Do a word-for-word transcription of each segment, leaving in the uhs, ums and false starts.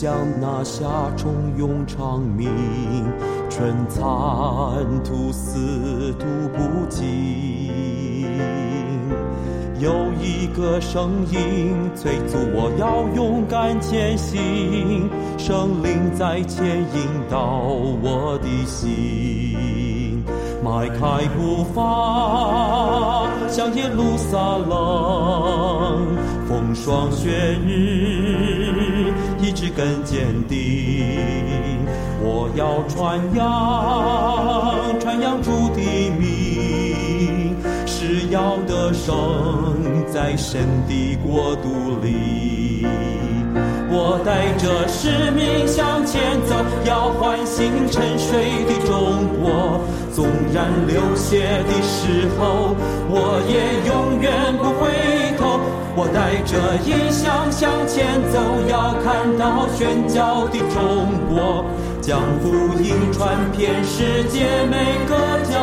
想那夏虫永长鸣，春蚕吐丝吐不尽。有一个声音催促我要勇敢前行，圣灵在牵引导我的心，迈开步伐向耶路撒冷，风霜雪日意志更坚定。我要传扬传扬主的名，是要得胜在神的国度里。我带着使命向前走，要唤醒沉睡的中国。纵然流血的时候，我也永远不回头。我带着异象向前走，要看到宣教的中国，将福音传遍世界每个角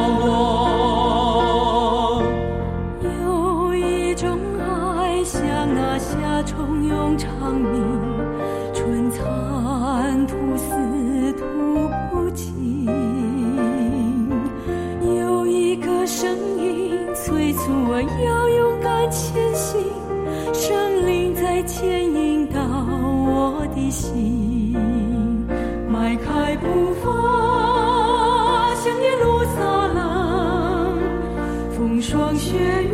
落。 有一种爱像那夏虫永长鸣，春蚕吐丝吐不尽。有一个声音催促我要勇敢前行，圣灵在牵引导我的心，迈开步伐向耶路撒冷，风霜雪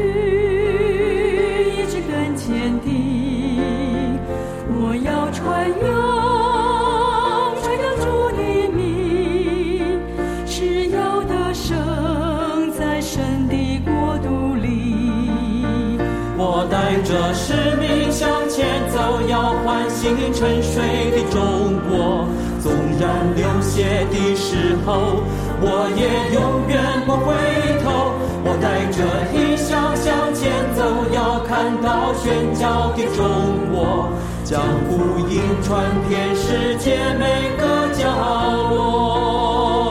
雨意志更坚定。我要传扬传扬主的名，是要得胜在神的国度里。 我带着使命向前走，要唤醒沉睡的中国。纵然流血的时候，我也永远不回头。我带着异象向前走，要看到宣教的中国，将福音传遍世界每个角落。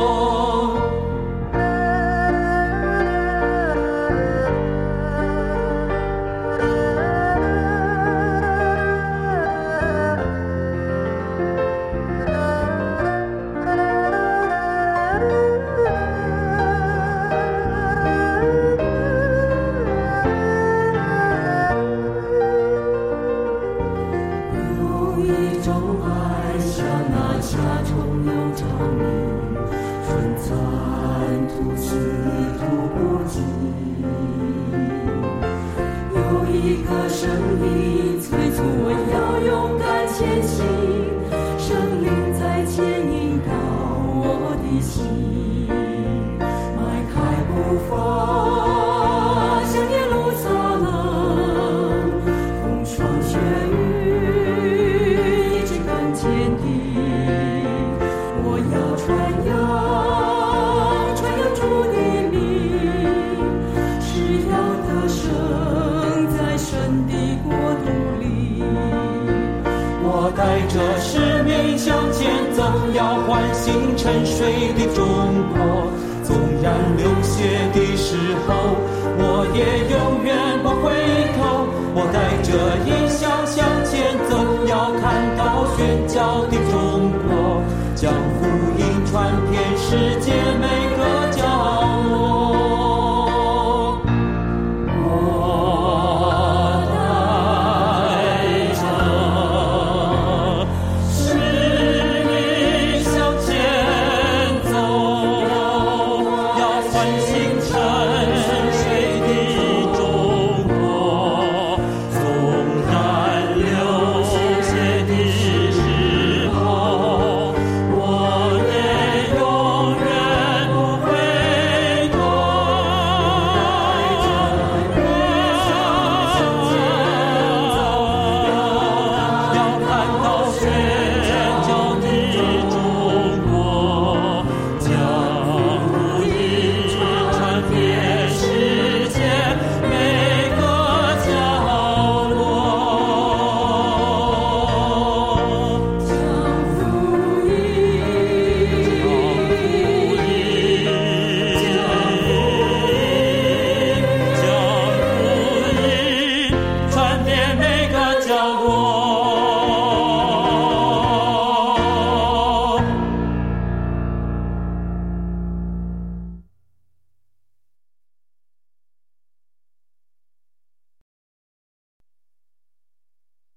带着使命向前走，要唤醒沉睡的中国。纵然流血的时候，我也永远不回头。我带着异象向前走，要看到宣教的中国，将福音传遍世界